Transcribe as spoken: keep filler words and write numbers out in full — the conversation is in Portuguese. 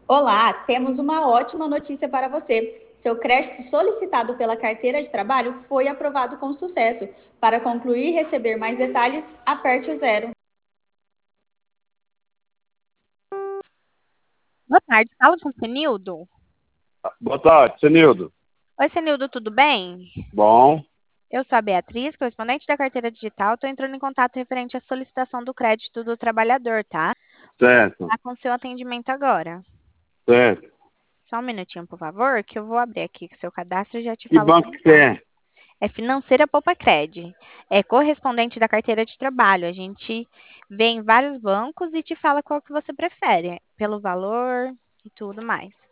Olá, temos uma ótima notícia para você. Seu crédito solicitado pela carteira de trabalho foi aprovado com sucesso. Para concluir e receber mais detalhes, aperte o zero. Boa tarde, fala com o Senildo. Boa tarde, Senildo. Oi, Senildo, tudo bem? Bom, Eu sou a Beatriz, correspondente da carteira digital. Estou entrando em contato referente à solicitação do crédito do trabalhador, tá? certo, Tá com seu atendimento agora. certo. Só um minutinho, por favor, que eu vou abrir aqui o seu cadastro e já te Que falo banco como que você tá. é? É Financeira Poupa-Cred. É correspondente da carteira de trabalho. A gente vê em vários bancos e te fala qual que você prefere, pelo valor e tudo mais.